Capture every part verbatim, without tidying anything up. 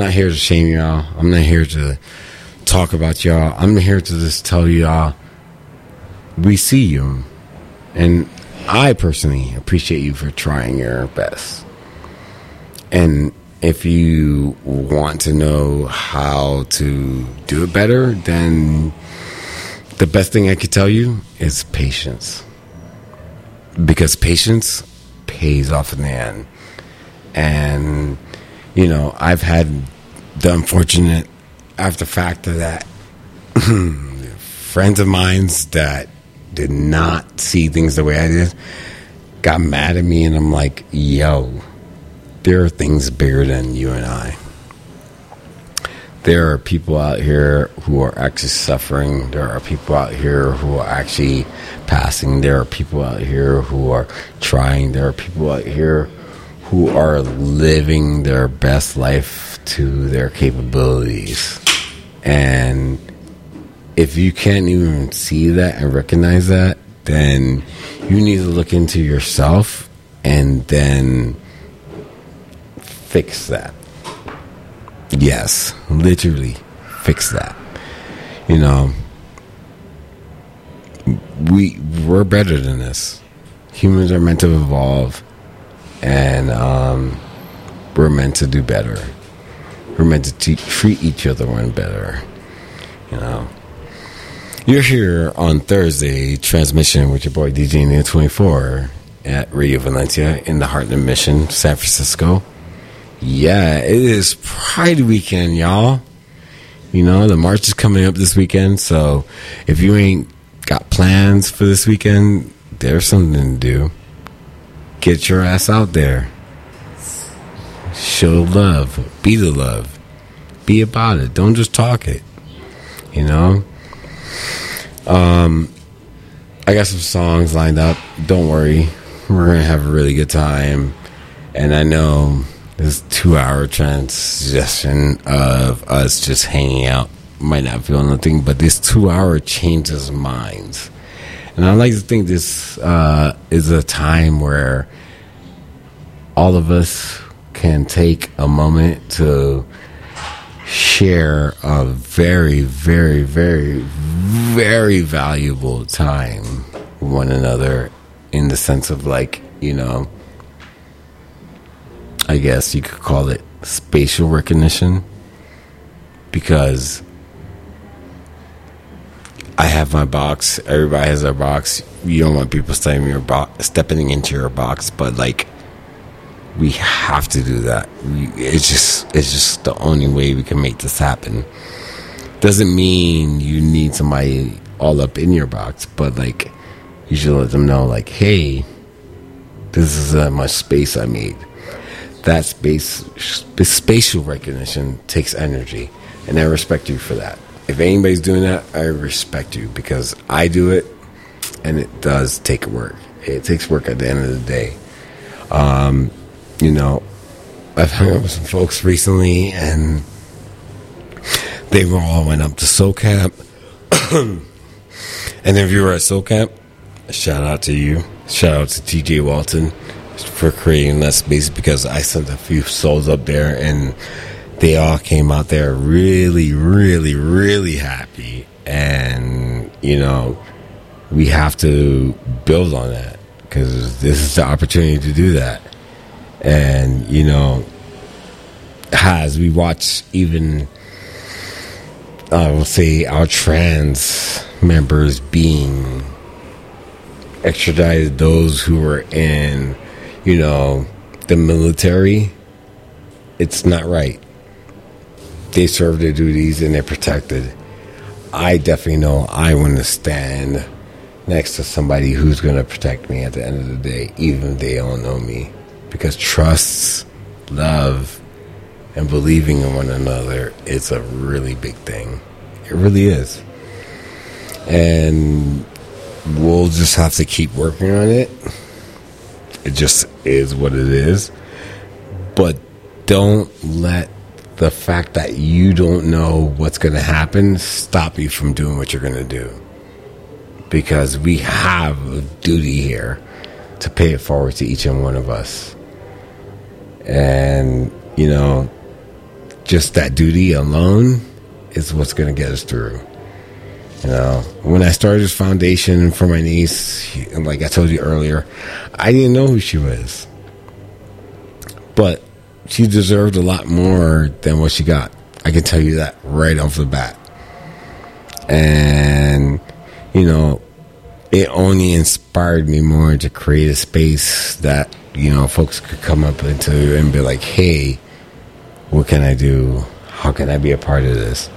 not here to shame y'all. I'm not here to talk about y'all. I'm here to just tell y'all we see you. And I personally appreciate you for trying your best. And if you want to know how to do it better, then the best thing I could tell you is patience. Because patience pays off in the end. And, you know, I've had the unfortunate after fact of that friends of mine that did not see things the way I did got mad at me, and I'm like, yo, there are things bigger than you and I. There are people out here who are actually suffering. There are people out here who are actually passing. There are people out here who are trying. There are people out here who are living their best life to their capabilities. And if you can't even see that and recognize that, then you need to look into yourself and then fix that. Yes, literally fix that. You know, we we're better than this. Humans are meant to evolve, and um, we're meant to do better. We're meant to te- treat each other one better. You know, you're here on Thursday transmission with your boy D J Neo twenty-four at Radio Valencia in the Heartland Mission, San Francisco. Yeah, it is Pride weekend, y'all. You know, the march is coming up this weekend, so if you ain't got plans for this weekend, there's something to do. Get your ass out there. Show love. Be the love. Be about it. Don't just talk it. You know? Um, I got some songs lined up. Don't worry. We're going to have a really good time. And I know this two-hour transition of us just hanging out might not feel nothing, but this two-hour changes minds. And I like to think this uh, is a time where all of us can take a moment to share a very, very, very, very valuable time with one another, in the sense of, like, you know, I guess you could call it spatial recognition, because I have my box. Everybody has their box. You don't want people stepping your bo- stepping into your box, but like, we have to do that. We, it's just it's just the only way we can make this happen. Doesn't mean you need somebody all up in your box, but like, you should let them know, like, hey, this is how much space I made. That space, spatial recognition takes energy, and I respect you for that. If anybody's doing that, I respect you, because I do it, and it does take work. It takes work at the end of the day. Um, you know, I've hung out with some folks recently, and they were all went up to SoCamp. And if you were at SoCamp, shout out to you. Shout out to T J Walton for creating that space, because I sent a few souls up there, and they all came out there really, really, really happy. And, you know, we have to build on that, because this is the opportunity to do that. And, you know, as we watch even, I will say, our trans members being extradited, those who were in, you know, the military, it's not right. They serve their duties and they're protected. I definitely know I want to stand next to somebody who's going to protect me at the end of the day, even if they don't know me. Because trust, love, and believing in one another is a really big thing. It really is. And we'll just have to keep working on it. It just is what it is. But don't let the fact that you don't know what's going to happen stop you from doing what you're going to do. Because we have a duty here to pay it forward to each and one of us. And, you know, just that duty alone is what's going to get us through. You know, when I started this foundation for my niece, like I told you earlier, I didn't know who she was. But she deserved a lot more than what she got. I can tell you that right off the bat. And, you know, it only inspired me more to create a space that, you know, folks could come up into and be like, hey, what can I do? How can I be a part of this?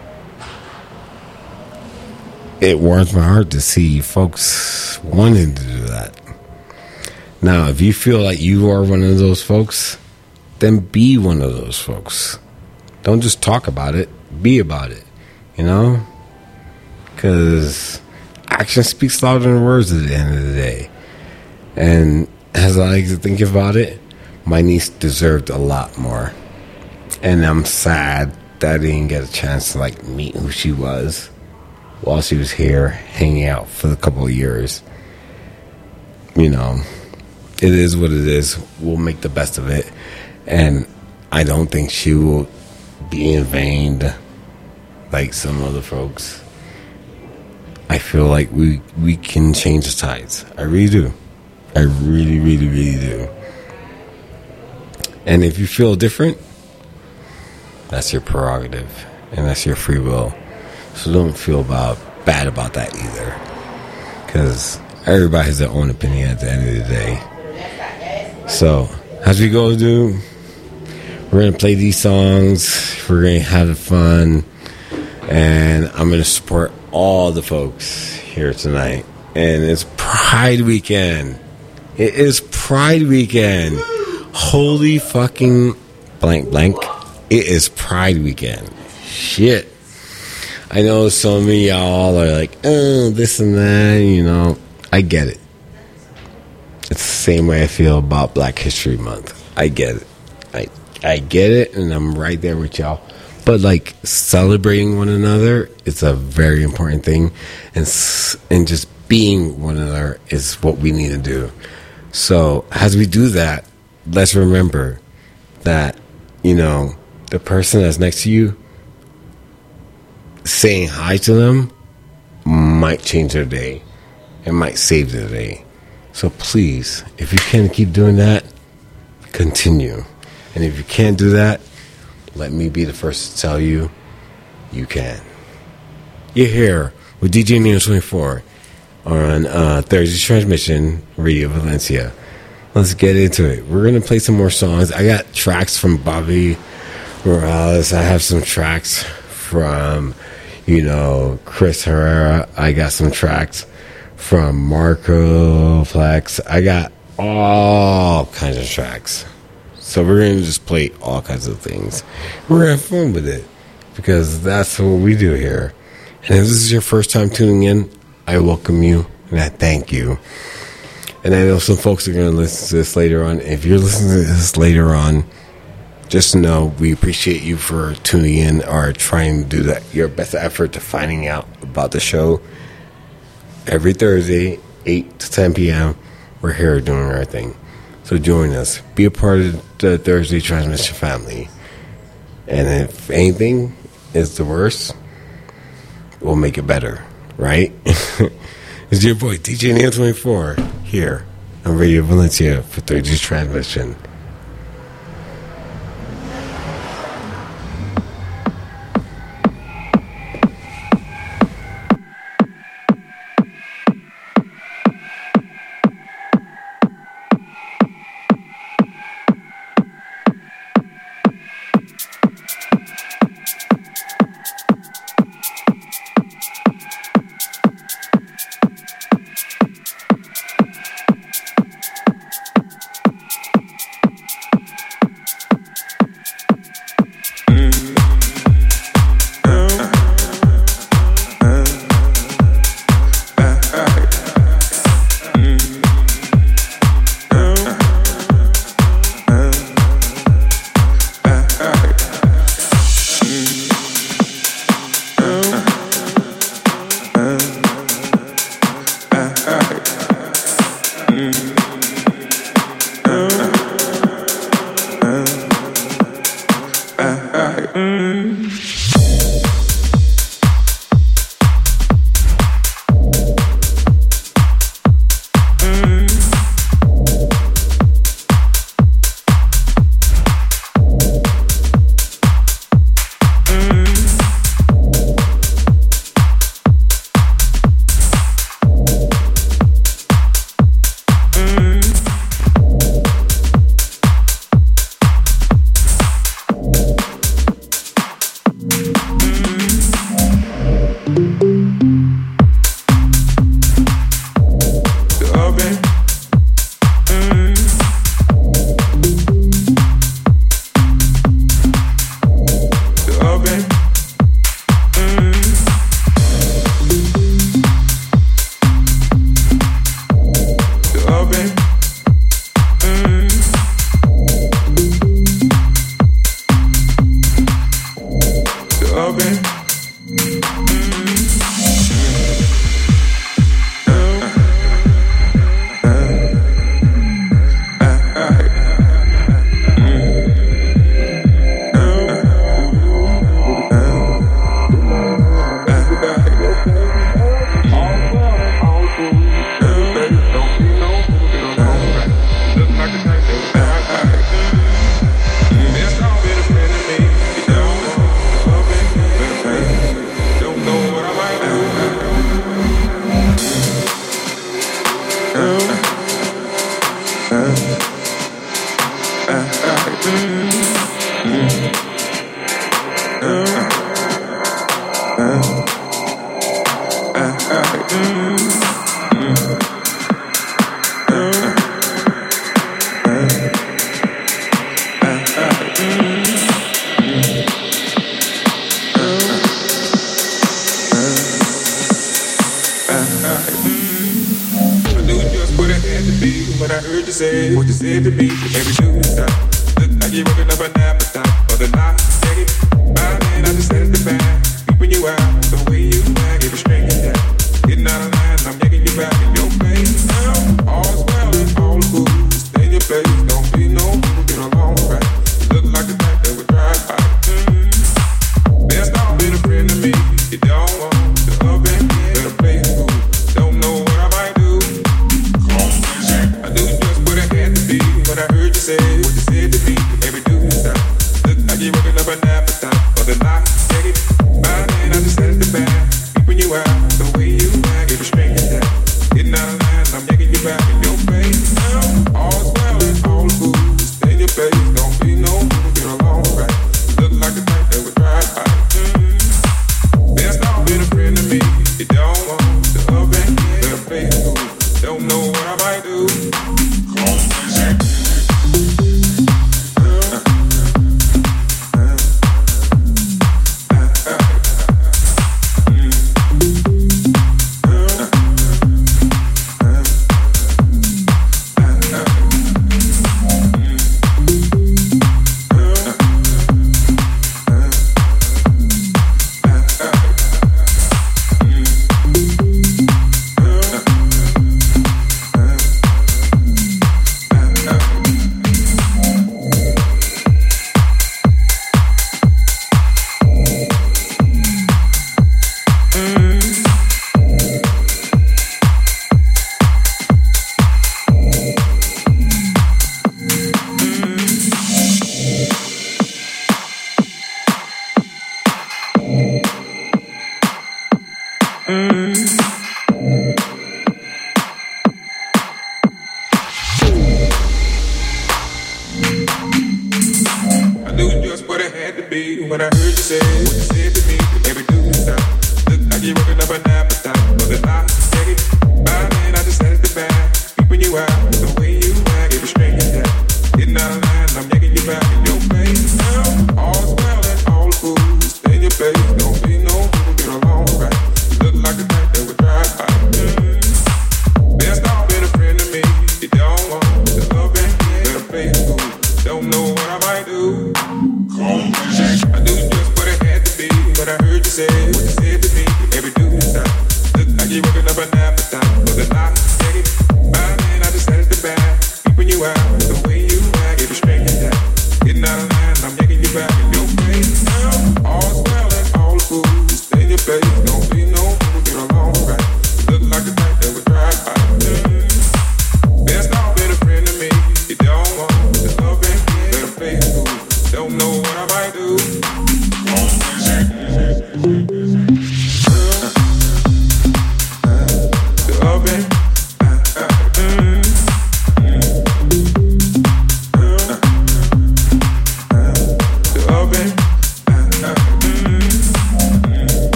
It warms my heart to see folks wanting to do that. Now, if you feel like you are one of those folks, then be one of those folks. Don't just talk about it, be about it, you know? Because action speaks louder than words at the end of the day. And as I like to think about it, my niece deserved a lot more. And I'm sad that I didn't get a chance to like meet who she was while she was here hanging out for a couple of years. You know, it is what it is. We'll make the best of it. And I don't think she will be in vain like some other folks. I feel like we, we can change the tides. I really do. I really, really, really do. And if you feel different, that's your prerogative. And that's your free will. So don't feel about, bad about that either. Because everybody has their own opinion at the end of the day. So, as we go do, we're going to play these songs. We're going to have fun. And I'm going to support all the folks here tonight. And it's Pride Weekend. It is Pride Weekend. Holy fucking blank blank. It is Pride Weekend. Shit. I know some of y'all are like, oh, this and that, you know. I get it. It's the same way I feel about Black History Month. I get it. I I get it, and I'm right there with y'all. But, like, celebrating one another is a very important thing. And, and just being one another is what we need to do. So, as we do that, let's remember that, you know, the person that's next to you, saying hi to them might change their day. It might save their day. So please, if you can keep doing that, continue. And if you can't do that, let me be the first to tell you, you can. You're here with D J Neo twenty-four on uh, Thursday Transmission, Radio Valencia. Let's get into it. We're going to play some more songs. I got tracks from Bobby Morales. I have some tracks from, you know, Chris Herrera. I got some tracks from Marco Flex. I got all kinds of tracks. So we're going to just play all kinds of things. We're going to have fun with it because that's what we do here. And if this is your first time tuning in, I welcome you and I thank you. And I know some folks are going to listen to this later on. If you're listening to this later on, just know we appreciate you for tuning in or trying to do that, your best effort to finding out about the show. Every Thursday, eight to ten p.m., we're here doing our thing. So join us. Be a part of the Thursday Transmission family. And if anything is the worst, we'll make it better, right? It's your boy, D J Neo twenty-four, here on Radio Valencia for Thursday Transmission.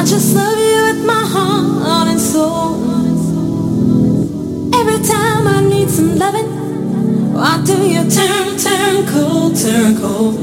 just love you with my heart and soul. Every time I need some loving, why do you turn, turn cold, turn cold?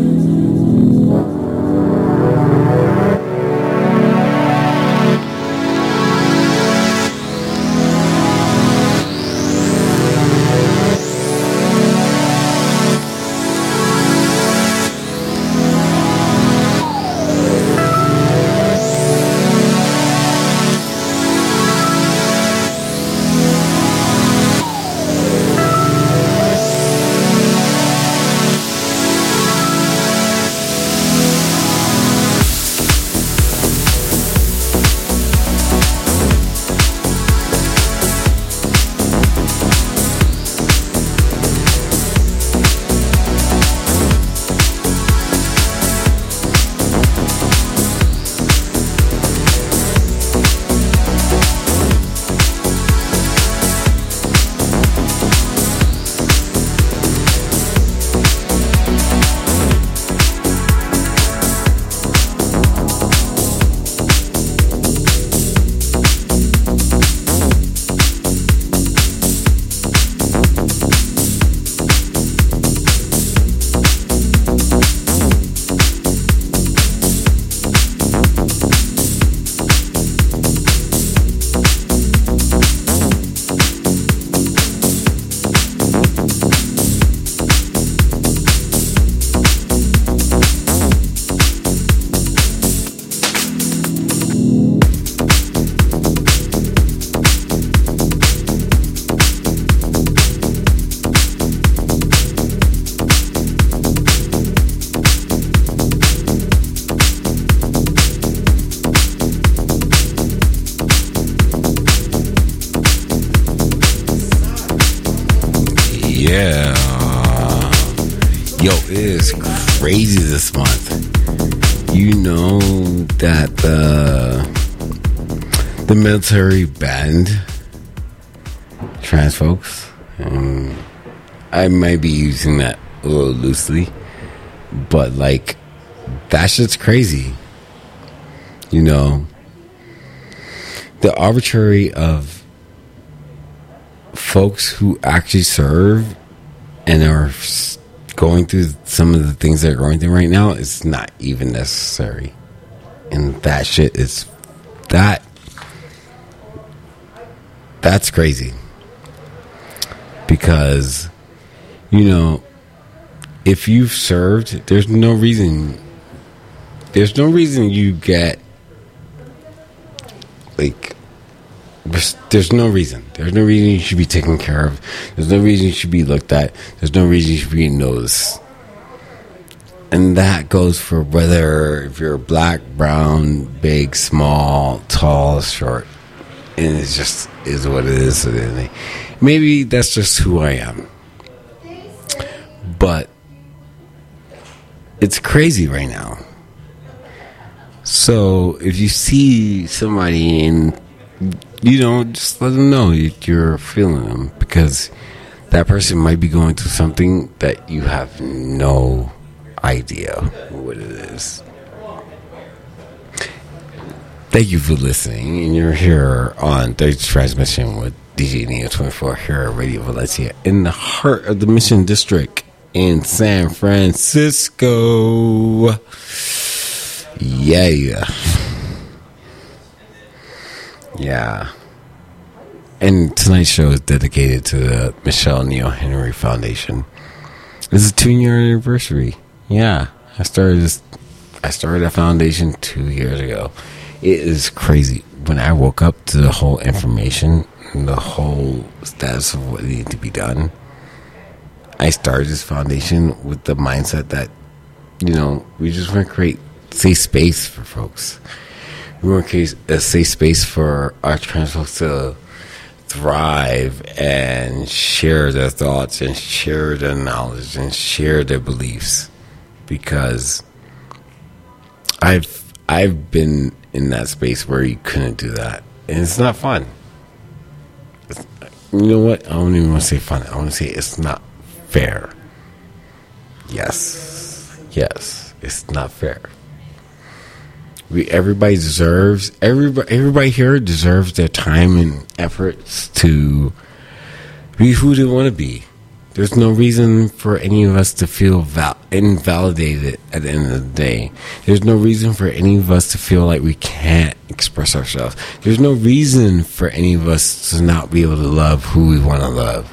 Yeah. Yo, it is crazy this month. You know that the the military banned trans folks. Um, I might be using that a little loosely, but like that shit's crazy. You know, the arbitrary of folks who actually serve and are going through some of the things they're going through right now is not even necessary. And that shit is that that's crazy. Because, you know, if you've served, there's no reason there's no reason you get like There's, there's no reason. There's no reason you should be taken care of. There's no reason you should be looked at. There's no reason you should be noticed. And that goes for whether if you're black, brown, big, small, tall, short. And it just is what it is. Maybe that's just who I am. But it's crazy right now. So if you see somebody in, you know, just let them know you're feeling them, because that person might be going through something that you have no idea what it is. Thank you for listening, and you're here on Third Transmission with D J Neo twenty-four here at Radio Valencia in the heart of the Mission District in San Francisco. Yeah. Yeah. And tonight's show is dedicated to the Michelle Neil Henry Foundation. This is a two-year anniversary. Yeah. I started this I started a foundation two years ago. It is crazy. When I woke up to the whole information and the whole status of what needed to be done, I started this foundation with the mindset that, you know, we just want to create safe space for folks. We want to create a safe space for our trans folks to thrive and share their thoughts and share their knowledge and share their beliefs. Because I've I've been in that space where you couldn't do that, and it's not fun. It's, you know what? I don't even want to say fun. I want to say it's not fair. Yes, yes, it's not fair. We, everybody deserves, everybody, everybody here deserves their time and efforts to be who they want to be. There's no reason for any of us to feel val- invalidated at the end of the day. There's no reason for any of us to feel like we can't express ourselves. There's no reason for any of us to not be able to love who we want to love.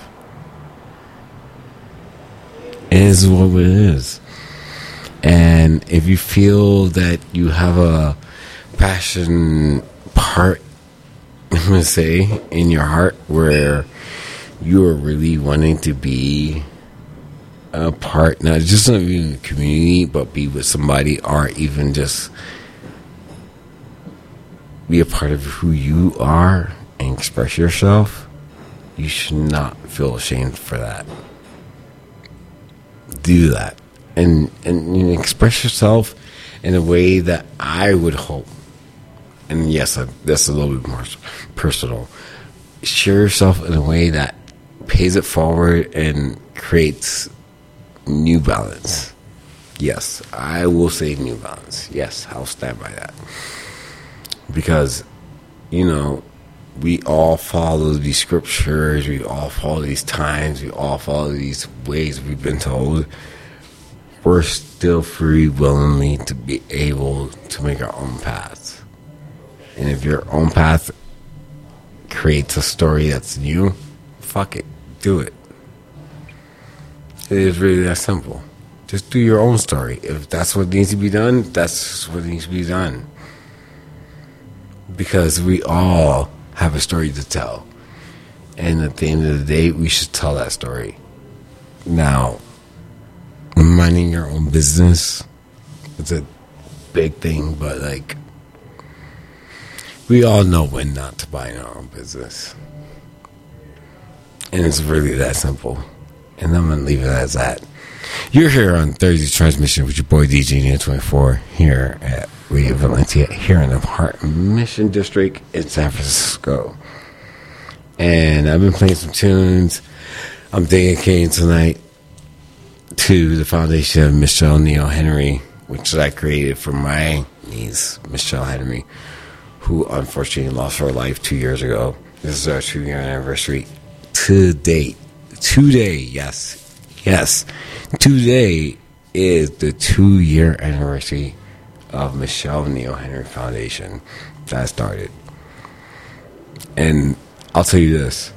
It is what it is. And if you feel that you have a passion part, I'm going to say, in your heart where you are really wanting to be a part, not just not be in the community, but be with somebody, or even just be a part of who you are and express yourself, you should not feel ashamed for that. Do that. And, and you know, express yourself in a way that I would hope, and yes, that's a little bit more personal, share yourself in a way that pays it forward and creates new balance. Yes, I will say new balance. Yes, I'll stand by that. Because, you know, we all follow these scriptures, we all follow these times, we all follow these ways we've been told. We're still free, willingly to be able to make our own paths. And if your own path creates a story that's new, fuck it. Do it. It is really that simple. Just do your own story. If that's what needs to be done, that's what needs to be done. Because we all have a story to tell. And at the end of the day, we should tell that story. Now, minding your own business, it's a big thing, but like, we all know when not to mind our own business. And it's really that simple. And I'm going to leave it as that. You're here on Thursday Transmission with your boy D J Neo twenty-four here at Radio Valencia, here in the Heart Mission District in San Francisco. And I've been playing some tunes. I'm dedicating tonight to the foundation of Michelle Neil Henry, which I created for my niece, Michelle Henry, who unfortunately lost her life two years ago. This is our two-year anniversary. Today, today, yes, yes, today is the two-year anniversary of Michelle Neil Henry Foundation that started. And I'll tell you this,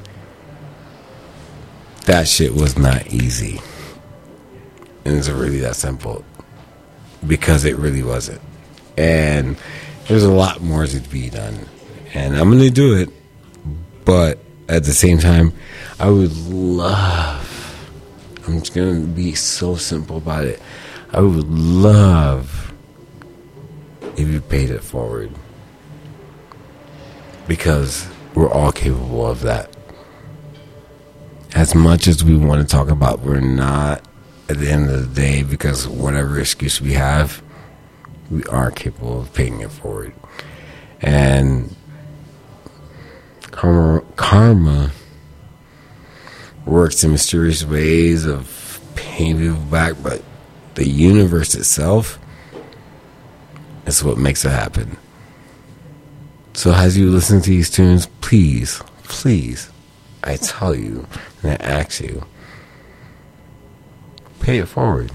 that shit was not easy. And it's really that simple, because it really wasn't. And there's a lot more to be done, and I'm going to do it, but at the same time, I would love, I'm just going to be so simple about it, I would love if you paid it forward, because we're all capable of that. As much as we want to talk about, we're not at the end of the day, because whatever excuse we have, we are capable of paying it forward. And karma, karma works in mysterious ways of paying people back, but the universe itself is what makes it happen. So as you listen to these tunes, please, please, I tell you and I ask you, pay it forward.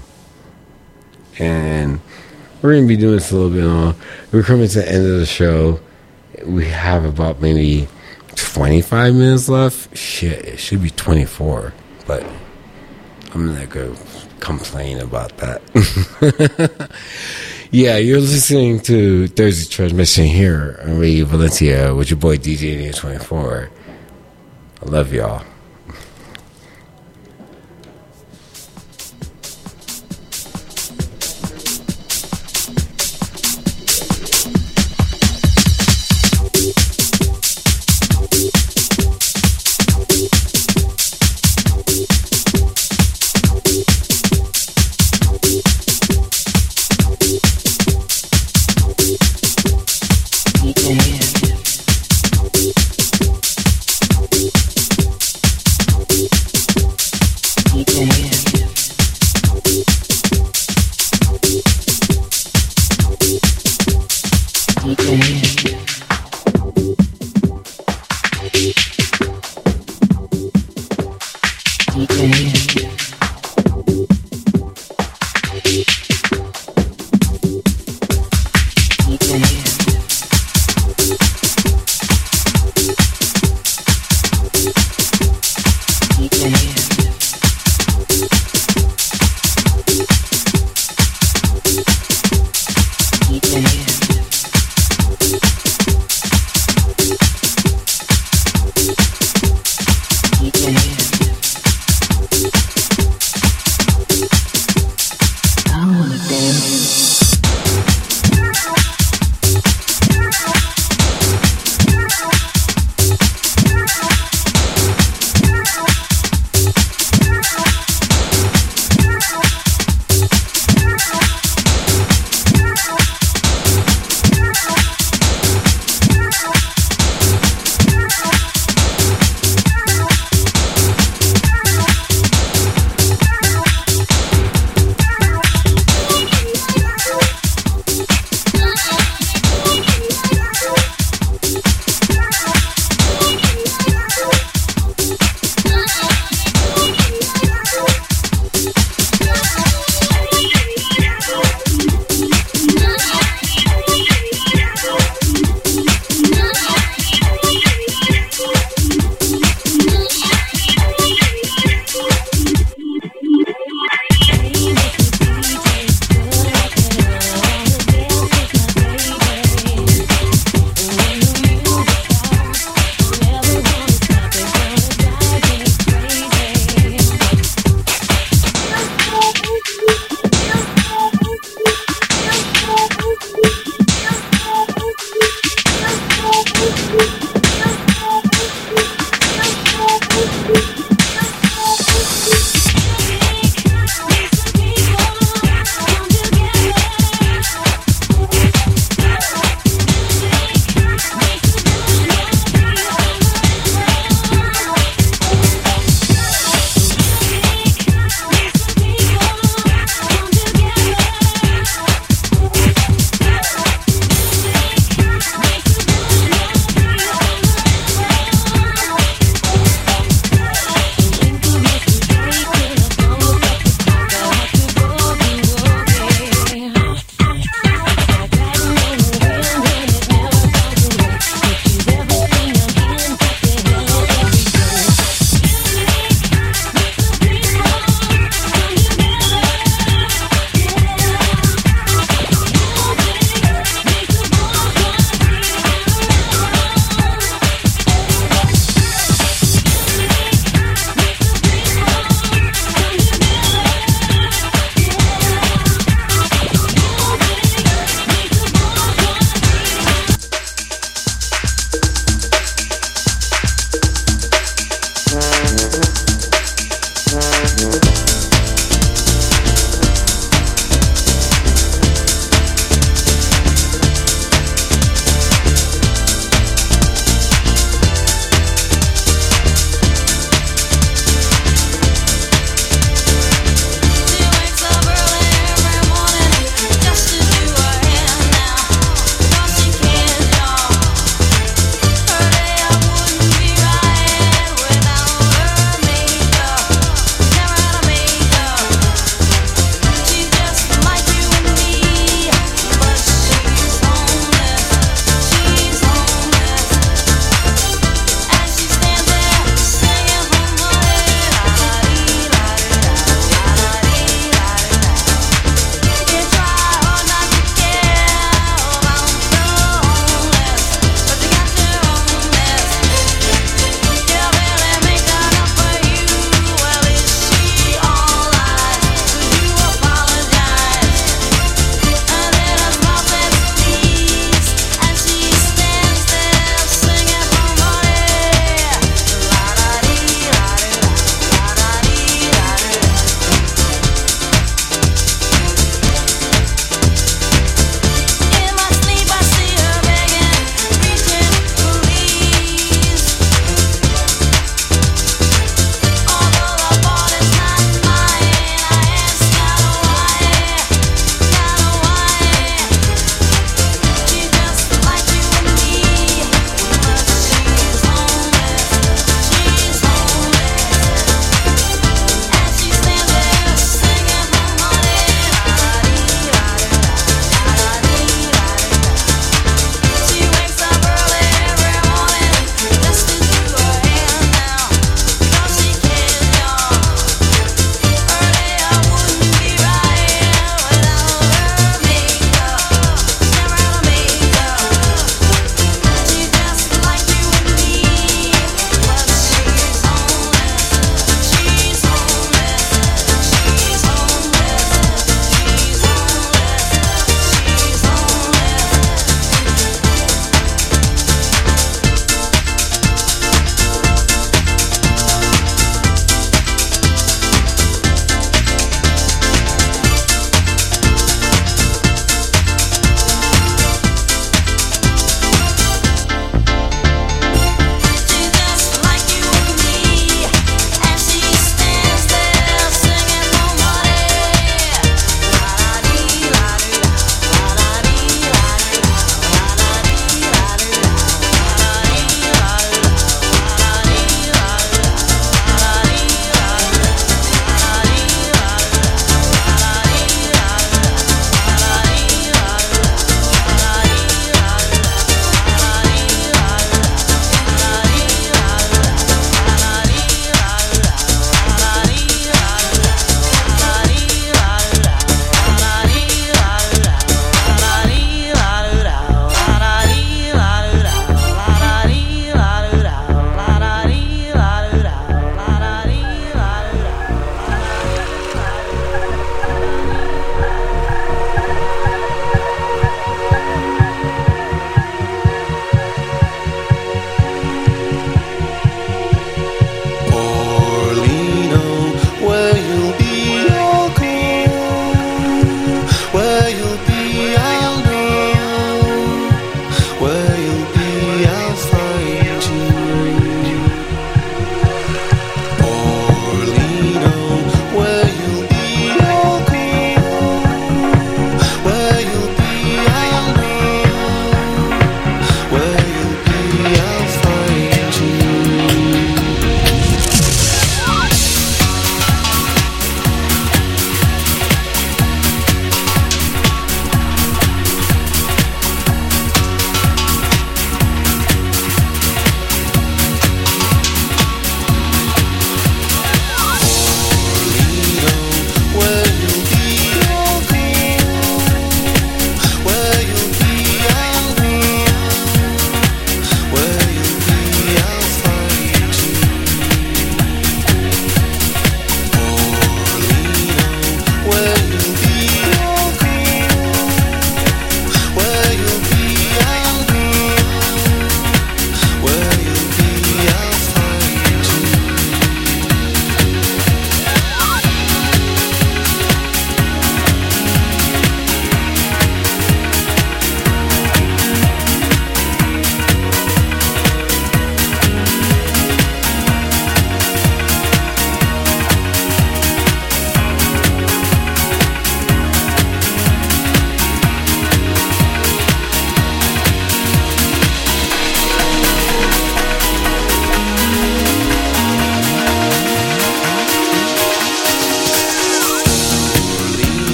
And we're going to be doing this a little bit on. We're coming to the end of the show. We have about maybe twenty-five minutes left. Shit, it should be twenty-four. But I'm not going to complain about that. Yeah, you're listening to Thursday Transmission here on Radio Valencia with your boy D J Neo twenty-four. I love y'all.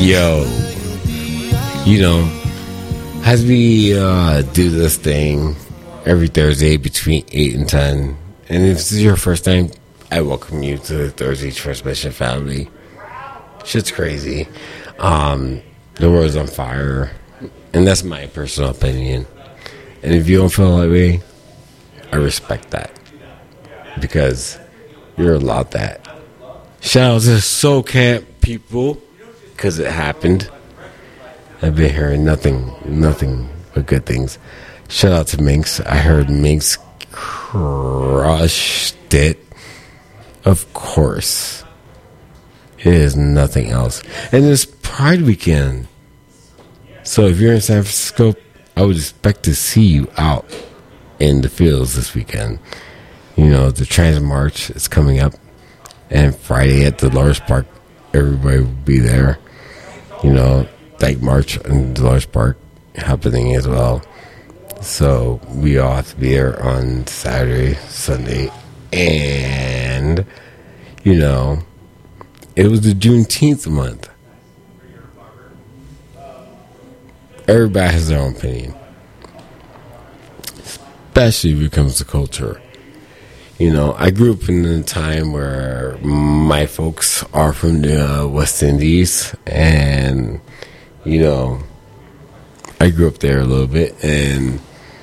Yo, you know, as we uh, do this thing every Thursday between eight and ten, and if this is your first time, I welcome you to the Thursday Transmission family. Shit's crazy. Um, the world's on fire, and that's my personal opinion. And if you don't feel that way, I respect that, because you're allowed that. Shout out to Soul Camp people, because it happened. I've been hearing nothing, nothing but good things. Shout out to Minx. I heard Minx crushed it. Of course. It is nothing else. And it's Pride Weekend. So if you're in San Francisco, I would expect to see you out in the fields this weekend. You know, the Trans March is coming up. And Friday at the Dolores Park, everybody will be there. You know, Dyke March in Dolores Park happening as well. So we all have to be there on Saturday, Sunday, and, you know, it was the Juneteenth month. Everybody has their own opinion, especially when it comes to culture. You know, I grew up in a time where my folks are from the uh, West Indies, and, you know, I grew up there a little bit, and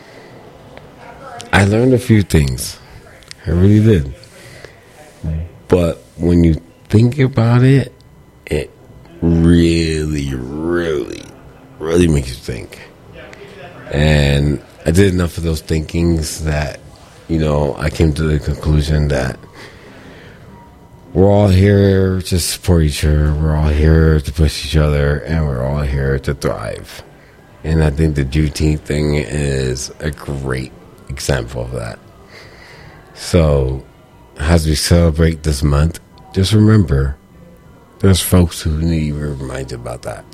I learned a few things. I really did. But when you think about it, it really, really, really makes you think. And I did enough of those thinkings that, you know, I came to the conclusion that we're all here to support each other. We're all here to push each other, and we're all here to thrive. And I think the Juneteenth thing is a great example of that. So, as we celebrate this month, just remember, there's folks who need to be reminded about that.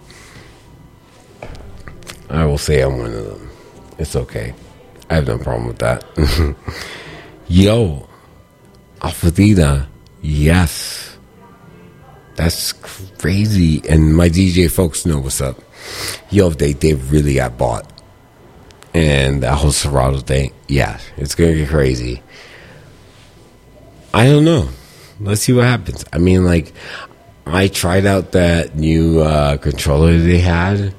I will say I'm one of them. It's okay. I have no problem with that. Yo, Alfadina, yes. That's crazy. And my D J folks know what's up. Yo, they, they really got bought. And that whole Serato thing, yeah, it's going to get crazy. I don't know. Let's see what happens. I mean, like, I tried out that new uh, controller they had.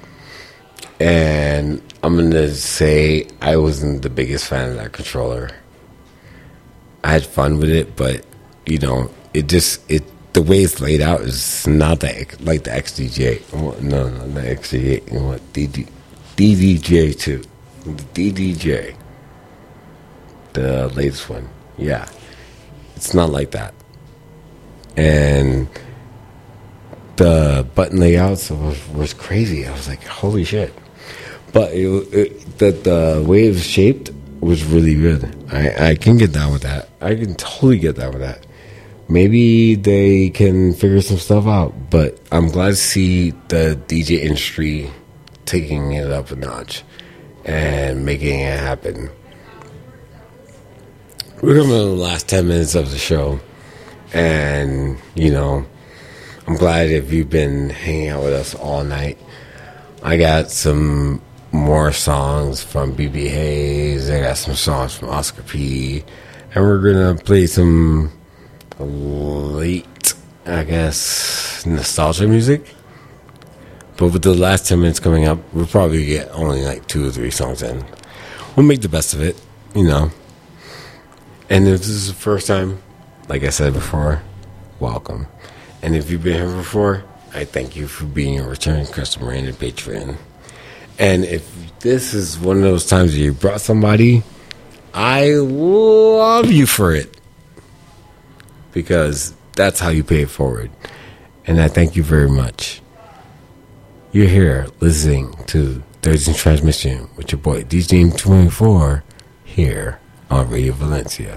And I'm going to say I wasn't the biggest fan of that controller. I had fun with it, but, you know, it just, it the way it's laid out is not that, like the X D J. Oh, no, no, not X D J. You know what? D D, D D J too. The D D J. The latest one. Yeah. It's not like that. And the button layouts was, was crazy. I was like, holy shit. But it, it, the, the way it was shaped was really good. I, I can get down with that. I can totally get down with that. Maybe they can figure some stuff out. But I'm glad to see the D J industry taking it up a notch and making it happen. We're coming to the last ten minutes of the show. And, you know, I'm glad if you've been hanging out with us all night. I got some more songs from B B Hayes. I got some songs from Oscar P. And we're going to play some late, I guess, nostalgia music. But with the last ten minutes coming up, we'll probably get only like two or three songs in. We'll make the best of it, you know. And if this is the first time, like I said before, welcome. And if you've been here before, I thank you for being a returning customer and a patron. And if this is one of those times that you brought somebody, I love you for it. Because that's how you pay it forward. And I thank you very much. You're here listening to Thursday Transmission with your boy D J twenty-four here on Radio Valencia.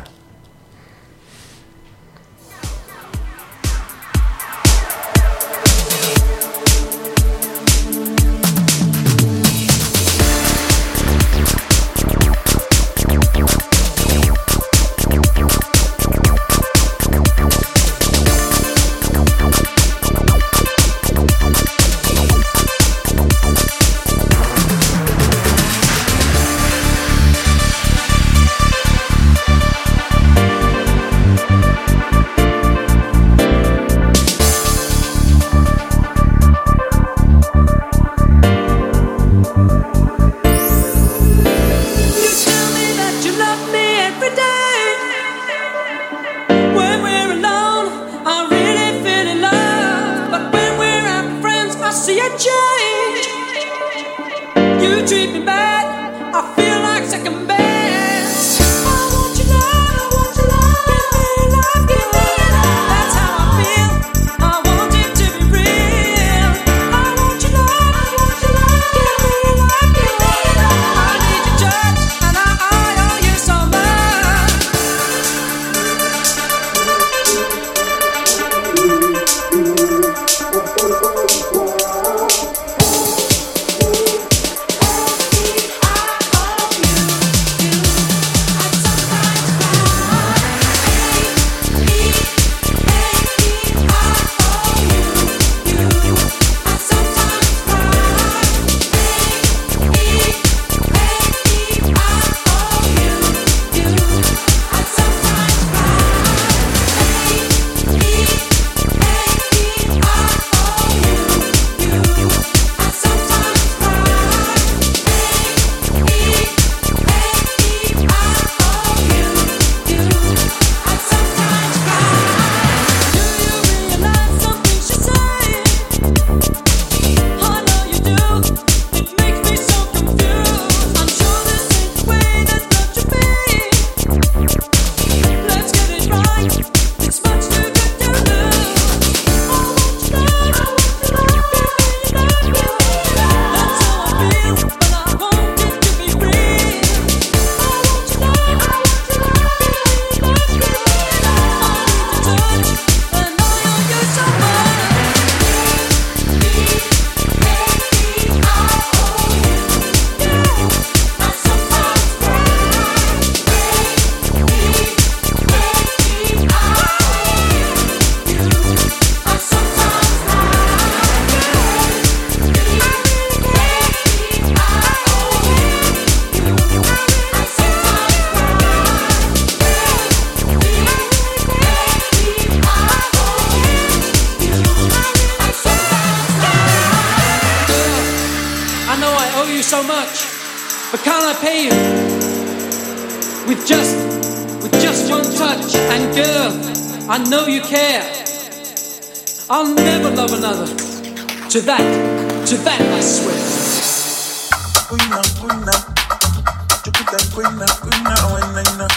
so much, but can't I pay you with just, with just one touch? And girl, I know you care. I'll never love another. To that, to that I swear. Quina, quina, chukuta quina, quina, oenena.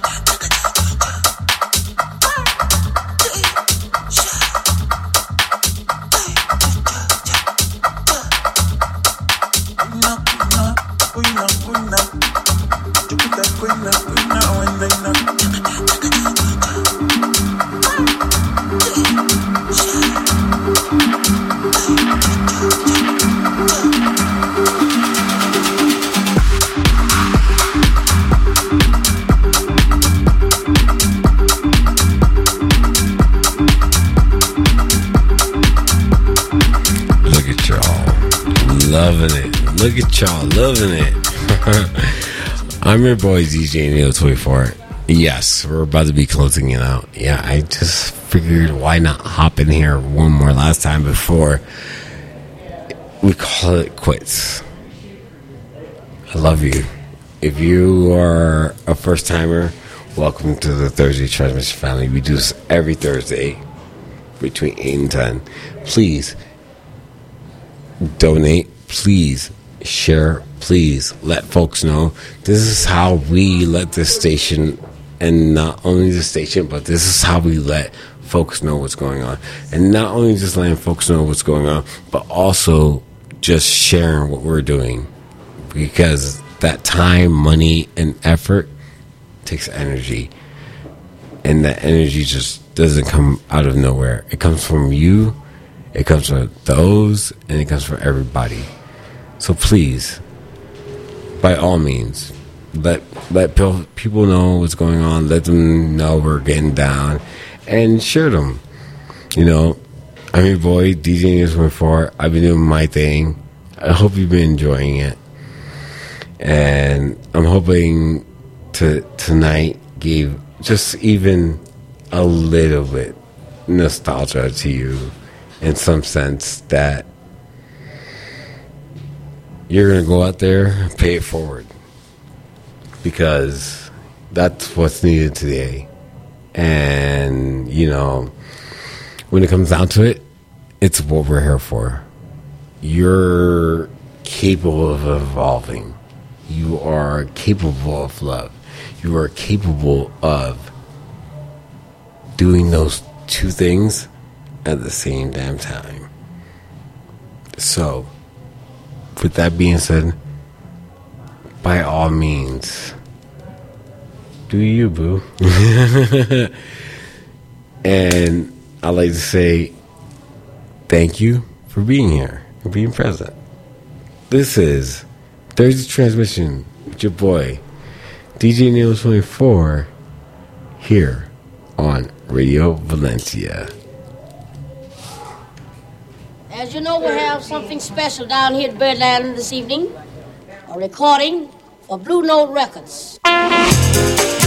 Quina, quina, chukuta quina, quina, oenena. Loving it. Look at y'all loving it. I'm your boy D J Neo twenty-four. Yes, we're about to be closing it out. Yeah, I just figured why not hop in here one more last time before we call it quits. I love you. If you are a first timer, welcome to the Thursday Transmission family. We do this every Thursday between eight and ten. Please donate. Please share. Please let folks know. This is how we let this station, and not only the station, but this is how we let folks know what's going on. And not only just letting folks know what's going on, but also just sharing what we're doing. Because that time, money, and effort takes energy. And that energy just doesn't come out of nowhere. It comes from you. It comes from those, and it comes from everybody. So please, by all means, let let people know what's going on. Let them know we're getting down, and share them. You know, I'm your boy, D J News twenty-four. I've been doing my thing. I hope you've been enjoying it, and I'm hoping to tonight gave just even a little bit nostalgia to you. In some sense, that you're going to go out there and pay it forward. Because that's what's needed today. And, you know, when it comes down to it, it's what we're here for. You're capable of evolving. You are capable of love. You are capable of doing those two things at the same damn time. So, with that being said, by all means, do you, boo. And I'd like to say thank you for being here, for being present. This is Thursday Transmission with your boy, D J Neo twenty-four, here on Radio Valencia. As you know, we have something special down here at Birdland this evening. A recording for Blue Note Records.